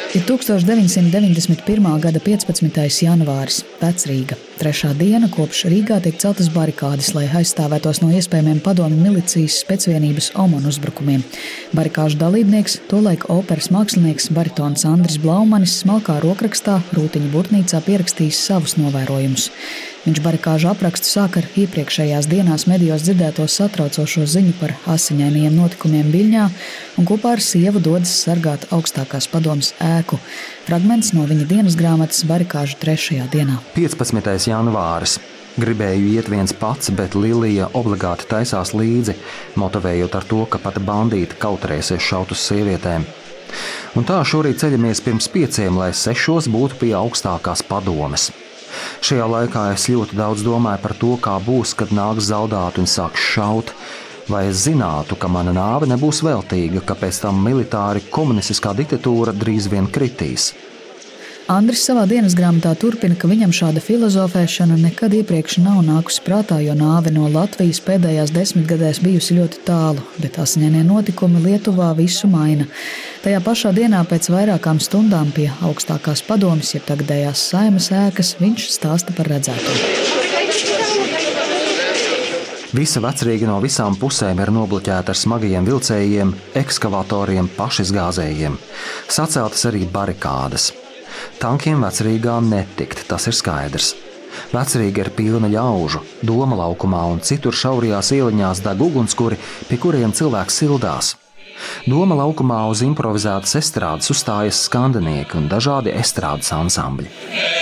Ir 1991. gada 15. janvāris, Vecrīga. 3. diena, kopš Rīgā tiek celtas barikādes, lai aizstāvētos no iespējamiem padomju milicijas specvienības OMON uzbrukumiem. Barikāžu dalībnieks, tolaik operas mākslinieks baritons Andris Blaumanis smalkā rokrakstā Rūtiņu Burtnīcā pierakstījis savus novērojumus. Viņš barikāžu aprakstu sāk ar iepriekšējās dienās medijos dzirdēto satraucošo ziņu par asiņainajiem notikumiem Viļņā un kopā ar sievu dodas sargāt augstākās padomes ēku. Fragments no viņa dienas grāmatas barikāžu 3. dienā. 15. janvāris. Gribēju iet viens pats, bet Lilija obligāti taisās līdzi, motivējot ar to, ka pat bandīti kautrēsies šaut uz sievietēm. Un tā šorīt ceļamies pirms 5, lai 6 būtu pie augstākās padomes. Šajā laikā es ļoti daudz domāju par to, kā būs, kad nāks zaldāt un sāks šaut. Vai es zinātu, ka mana nāve nebūs veltīga, ka pēc tam militāri komunistiskā diktatūra drīz vien kritīs. Andris savā dienas grāmatā turpina, ka viņam šāda filozofēšana nekad iepriekš nav nākusi prātā, jo nāve no Latvijas pēdējās 10 gadēs bijusi ļoti tālu, bet asiņainie notikumi Lietuvā visu maina. Tajā pašā dienā pēc vairākām stundām pie augstākās padomes, jeb tagadējās Saeimas ēkas, viņš stāsta par redzēto. Visa Vecrīga no visām pusēm ir nobloķēta ar smagajiem vilcējiem, ekskavatoriem, pašizgāzējiem. Saceltas arī barikādes. Tankiem Vecrīgā netikt, tas ir skaidrs. Vecrīga ir pilna ļaužu, Doma laukumā un citur šaurajās ieliņās deg ugunskuri, pie kuriem cilvēks sildās. Doma laukumā uz improvizētas estrādes uzstājas skandinieki un dažādi estrādes ansambļi.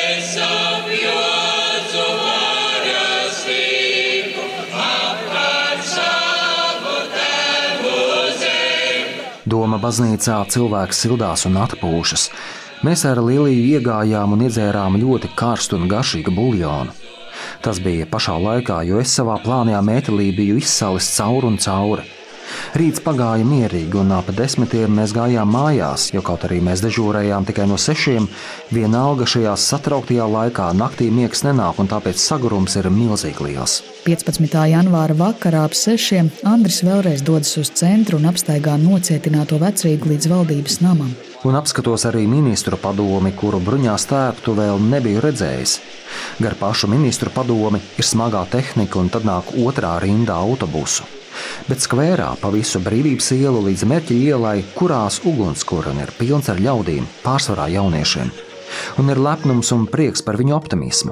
Doma baznīcā cilvēks sildās un atpūšas. Mēs ar Liliju iegājām un iedzērām ļoti karstu un garšīgu buļļonu. Tas bija pašā laikā, jo es savā plānajā mētelī biju izsalis cauri un cauri. Rīts pagāja mierīgi un ap 10 mēs gājām mājās, jo kaut arī mēs dežūrējām tikai no 6, vienalga šajā satrauktajā laikā naktī miegs nenāk un tāpēc sagurums ir milzīgi liels. 15. janvāra vakarā ap 6 Andris vēlreiz dodas uz centru un apstaigā nocietināto Vecrīgu līdz valdības namam. Un apskatos arī ministru padomi, kuru bruņās tērptu vēl nebiju redzējis. Gar pašu ministru padomi ir smagā tehnika un tad nāk otrā rindā autobusu. Bet skvērā pa visu Brīvības ielu līdz Mērķa ielai, kurās ugunskura ir pilns ar ļaudīm, pārsvarā jauniešiem. Un ir lepnums un prieks par viņu optimismu.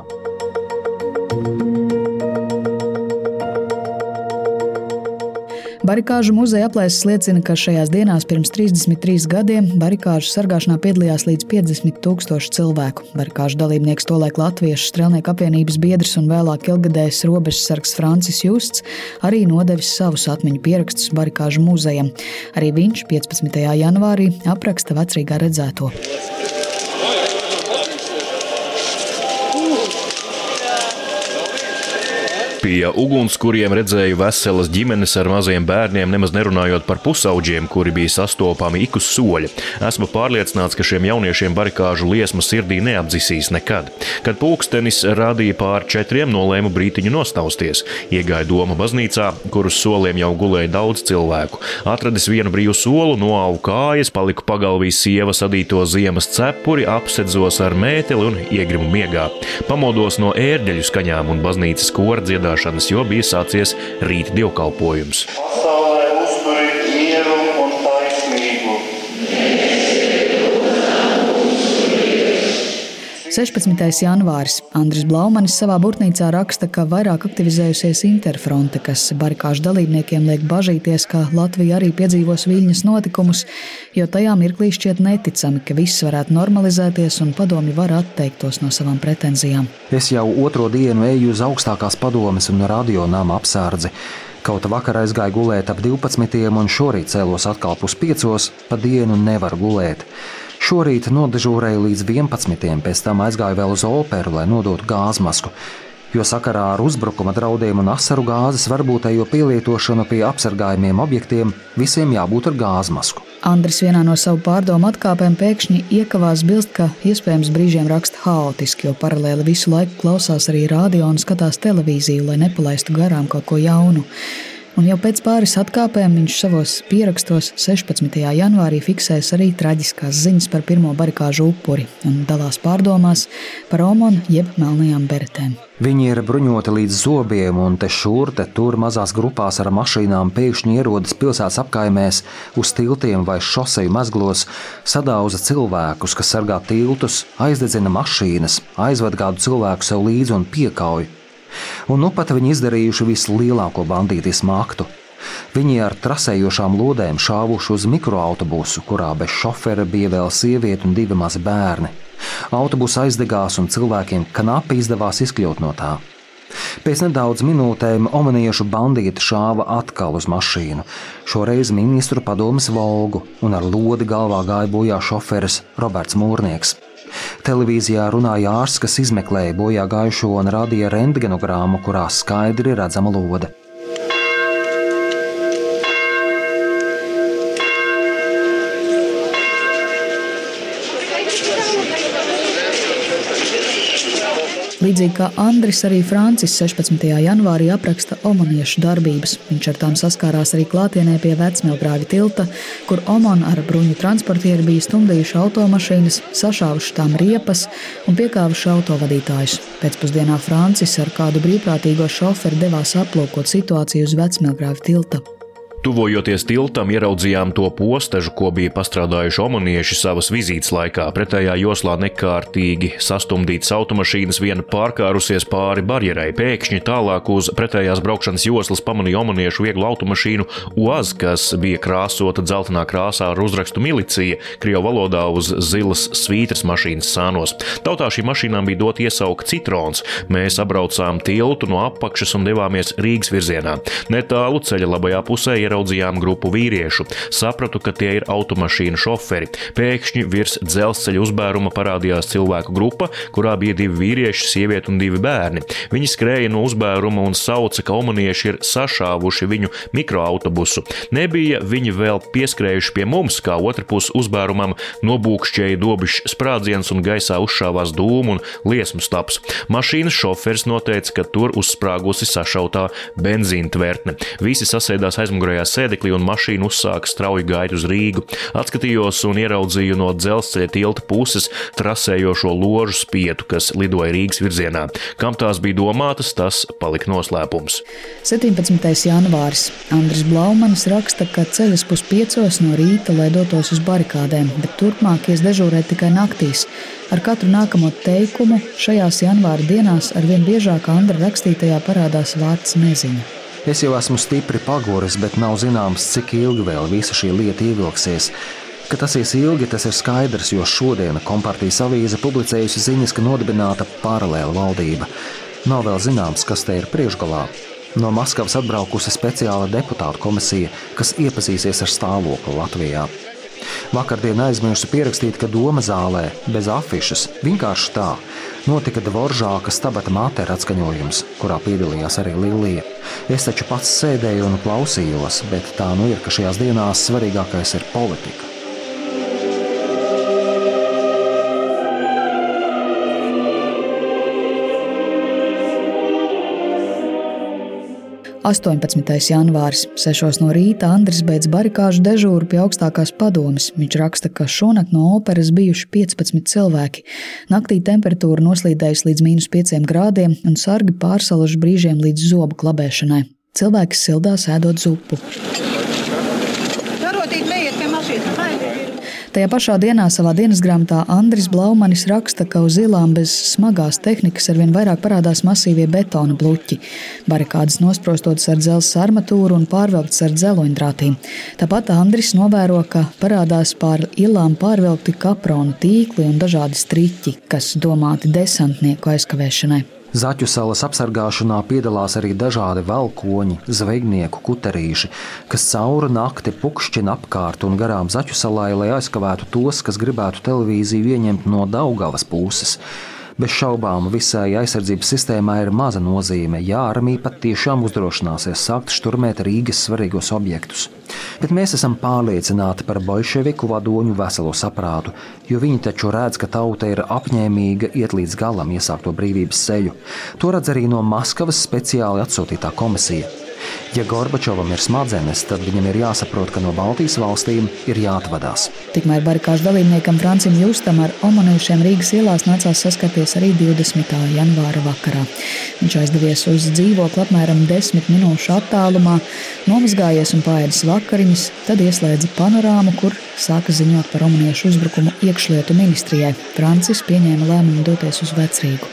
Barikāžu muzeja aplēses liecina, ka šajās dienās pirms 33 gadiem barikāžu sargāšanā piedalījās līdz 50,000 cilvēku. Barikāžu dalībnieks tolaik Latviešu strelnieku apvienības biedrs un vēlāk ilgadējs robežsargs Francis Justs arī nodevis savus atmiņu pierakstus barikāžu muzejam. Arī viņš 15. janvārī apraksta Vecrīgā redzēto. Pie ugunskuriem redzēju veselas ģimenes ar maziem bērniem, nemaz nerunājot par pusauģiem, kuri bija sastopami ik uz soļa. Esmu pārliecināts, ka šiem jauniešiem barikāžu liesma sirdī neapdzisīs nekad. Kad pulkstenis rādīja pār 4, nolēmu brītiņu nostausties. Iegāju Doma baznīcā, kur uz soliem jau gulēja daudz cilvēku. Atradis vienu brīvu solu, noauju kājas, paliku pagalvī sievas adīto ziemas cepuri, apsedzos ar mēteli un iegrimu miegā. Pamodos no ērģeļu skaņām un baznīcas kora dziedāšanas, jo bija sācies rīta dievkalpojums. Pasaulē uzturi mieru un taisnību. 16. janvāris. Andris Blaumanis savā burtnīcā raksta, ka vairāk aktivizējusies Interfronte, kas barikāžu dalībniekiem liek bažīties, ka Latvija arī piedzīvos Viļņas notikumus, jo tajā mirklī šķiet neticami, ka viss varētu normalizēties un padomji var atteiktos no savām pretenzijām. Es jau 2. dienu eju uz augstākās padomes un radionāma apsārdzi. Kaut vakar aizgāju gulēt ap 12 un šorīt cēlos atkal pus 5, pa dienu nevaru gulēt. Šorīt nodežūrēju līdz 11, pēc tam aizgāju vēl uz operu, lai nodotu gāzmasku, jo sakarā ar uzbrukuma draudiem un asaru gāzes varbūtējo pielietošanu pie apsargājumiem objektiem visiem jābūt ar gāzmasku. Andris vienā no savu pārdomu atkāpēm pēkšņi iekavās bilst, ka iespējams brīžiem raksta haotiski, jo paralēli visu laiku klausās arī radio un skatās televīziju, lai nepalaistu garām kaut ko jaunu. Un jau pēc pāris atkāpēm viņš savos pierakstos 16. janvārī fiksēs arī traģiskās ziņas par pirmo barikāžu upuri un dalās pārdomās par omonu jeb melnajām beretēm. Viņi ir bruņoti līdz zobiem un te šur, te tur mazās grupās ar mašīnām pēkšņi ierodas pilsētas apkaimēs, uz tiltiem vai šoseju mezglos, sadauza cilvēkus, kas sargā tiltus, aizdedzina mašīnas, aizved kādu cilvēku sev līdzi un piekauj. Un nu pat viņi izdarījuši vislielāko bandītismu aktu. Viņi ar trasējošām lodēm šāvuši uz mikroautobusu, kurā bez šofera bija vēl sieviete un 2 mazi bērni. Autobus aizdegās un cilvēkiem knapi izdevās izkļūt no tā. Pēc nedaudz minūtēm omaniešu bandīti šāva atkal uz mašīnu, šoreiz ministru padomes Volgu, un ar lodi galvā gāja bojā šoferis Roberts Mūrnieks. Televīzijā runāja ārsts, kas izmeklēja bojā gājušo un rādīja rentgenogrammu, kurā skaidri redzama lode. Līdzīgi kā Andris, arī Francis 16. janvārī apraksta omaniešu darbības. Viņš ar tām saskārās arī klātienē pie Vecmilgrāvi tilta, kur omani ar bruņu transportieri bija stumdījuši automašīnas, sašāvuši tām riepas un piekāvuši autovadītājus. Pēcpusdienā Francis ar kādu brīvprātīgo šoferi devās aplūkot situāciju uz Vecmilgrāvi tilta. Tuvojoties tiltam, ieraudzījām to postežu, ko bija pastrādājuši omanieši savas vizītes laikā. Pretējā joslā nekārtīgi sastumdītas automašīnas viena pārkārusies pāri barjerai. Pēkšņi tālāk uz pretējās braukšanas joslas pamanīja omaniešu vieglu automašīnu UAZ, kas bija krāsota dzeltenā krāsā ar uzrakstu milicija, krievu valodā uz zilas svītras mašīnas sānos. Tautā šī mašīnām bija dot iesauka Citrons. Mēs apbraucām tiltu no apakšas un devāmies Rīgas virzienā. Netālu ceļa labajā pusē ieraudzījām grupu vīriešu. Sapratu, ka tie ir automašīnu šoferi. Pēkšņi virs dzelzceļa uzbēruma parādījās cilvēku grupa, kurā bija 2 vīrieši, sieviete un 2 bērni. Viņi skrēja no uzbēruma un sauca, ka omanieši ir sašāvuši viņu mikroautobusu. Nebija viņi vēl pieskrējuši pie mums, kā otrpus uzbērumam nobūkšķēja dobišs sprādziens un gaisā uzšāvās dūmu un liesmu staps. Mašīnas šoferis noteica, ka tur uzsprāgusi sašautā benzīna tvertne. Visi sasēdās aizmugurējā sēdeklī un mašīna uzsāka strauju gaitu uz Rīgu. Atskatījos un ieraudzīju no dzelzceļa tilta puses trasējošo ložu spietu, kas lidoja Rīgas virzienā. Kam tās bija domātas, tas palika noslēpums. 17. janvāris. Andris Blaumanis raksta, ka ceļas 4:30 no rīta, lai dotos uz barikādēm, bet turpmāk ies dežūrēt tikai naktīs. Ar katru nākamo teikumu šajās janvāra dienās arvien biežāk Andra rakstītajā parādās vārds neziņa. Es jau esmu stipri paguris, bet nav zināms, cik ilgi vēl visa šī lieta ievilksies. Ka tas ies ilgi, tas ir skaidrs, jo šodien Kompartijas avīze publicējusi ziņas, ka nodibināta paralēla valdība. Nav vēl zināms, kas te ir priekšgalā. No Maskavas atbraukusi speciāla deputātu komisija, kas iepazīsies ar stāvokli Latvijā. Vakardien aizmirsu pierakstīt, ka Doma zālē, bez afišas, vienkārši tā, notika Dvoržāka Stabata Matera atskaņojums, kurā piedalījās arī Lilija. Es taču pats sēdēju un klausījos, bet tā nu ir, ka šajās dienās svarīgākais ir politika. 18. janvāris. 6 no rīta Andris beidz barikāžu dežūru pie augstākās padomes. Viņš raksta, ka šonakt no operas bijuši 15 cilvēki. Naktī temperatūra noslīdējusi līdz -5 grādiem un sargi pārsaluši brīžiem līdz zobu klabēšanai. Cilvēki sildās ēdot zupu. Tajā pašā dienā savā dienasgrāmatā Andris Blaumanis raksta, ka uz ielām bez smagās tehnikas arvien vairāk parādās masīvie betona bluķi. Barikādes nosprostotas ar dzelzs armatūru un pārvelktas ar dzeloņdrātīm. Tāpat Andris novēro, ka parādās pār ielām pārvelkti kapronu tīkli un dažādi striķi, kas domāti desantnieku aizkavēšanai. Zaķu salas apsargāšanā piedalās arī dažādi valkoņi, zvejnieku kuterīši, kas cauru nakti pukšķina apkārt un garām Zaķu salai, lai aizkavētu tos, kas gribētu televīziju ieņemt no Daugavas puses. Bez šaubām visai aizsardzības sistēmai ir maza nozīme, ja armija pat tiešām uzdrošināsies sākt šturmēt Rīgas svarīgos objektus. Bet mēs esam pārliecināti par bolševiku vadoņu veselo saprātu, jo viņi taču redz, ka tauta ir apņēmīga iet līdz galam iesākto brīvības ceļu. To redz arī no Maskavas speciāli atsūtītā komisija. Ja Gorbačovam ir smadzenes, tad viņam ir jāsaprot, ka no Baltijas valstīm ir jāatvadās. Tikmēr barikāžu dalībniekam Francim Justam ar omonīšiem Rīgas ielās nācās saskarties arī 20. janvāra vakarā. Viņš aizdevies uz dzīvokli apmēram 10 minūšu attālumā, nomazgājies un paēdis vakariņas, tad ieslēdza panorāmu, kur sāka ziņot par omoniešu uzbrukumu iekšlietu ministrijai. Francis pieņēma lēmumu doties uz Vecrīgu.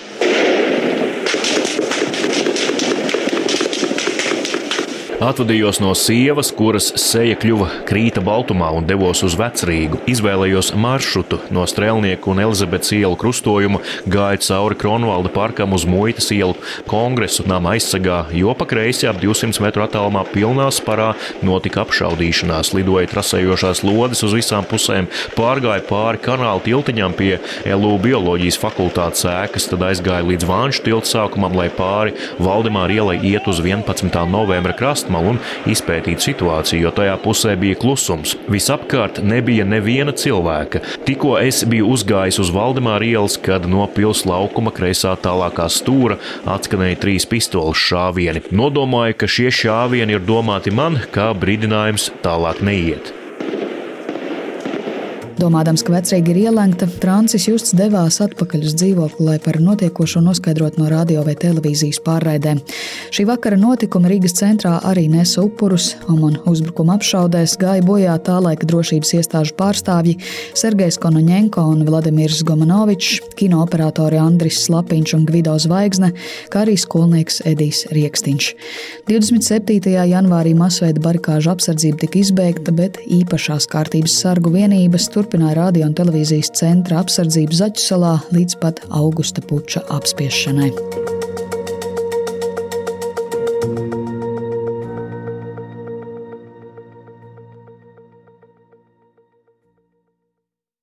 Atvadījos no sievas, kuras seja kļuva krīta baltumā un devos uz Vecrīgu. Izvēlējos maršrutu no Strēlnieku un Elizabetes ielu krustojuma, gāju cauri Kronvalda parkam uz Muitas ielu Kongresu nama aizsegā, jo pa kreisi ap 200 metru attālumā pilnā sparā notika apšaudīšanās. Lidoja trasējošās lodes uz visām pusēm, pārgāja pāri kanāla tiltiņām pie LU bioloģijas fakultātes ēkas, tad aizgāja līdz Vāņšu tilta sākumam, lai pāri Valdemāra ielai iet uz 11. novembra krastmalu un izpētīt situāciju, jo tajā pusē bija klusums. Visapkārt nebija neviena cilvēka. Tikko es biju uzgājis uz Valdemāra ielas, kad no pils laukuma kreisā tālākā stūra atskanēja 3 pistoles šāvieni. Nodomāju, ka šie šāvieni ir domāti man, kā brīdinājums tālāk neiet. Domādams, ka Vecrīga ir ielēgta, Francis Justs devās atpakaļ uz dzīvokli, lai par notiekošo noskaidrot no radio vai televīzijas pārraidēm. Šī vakara notikuma Rīgas centrā arī nesa upurus. Omona uzbrukuma apšaudēs gāja bojā tā laika drošības iestāžu pārstāvji Sergejs Konoņenko un Vladimirs Gomanovičs, kinooperatori Andris Slapiņš un Gvido Zvaigzne, kā arī skolnieks Edijs Rieksniņš. 27. janvārī masveida barikāžu apsardzība tika izbeigta, bet īpašās kārtības sargu vienības turpināja radio un televīzijas centra apsardzību Zaķu salā līdz pat augusta puča apspiešanai.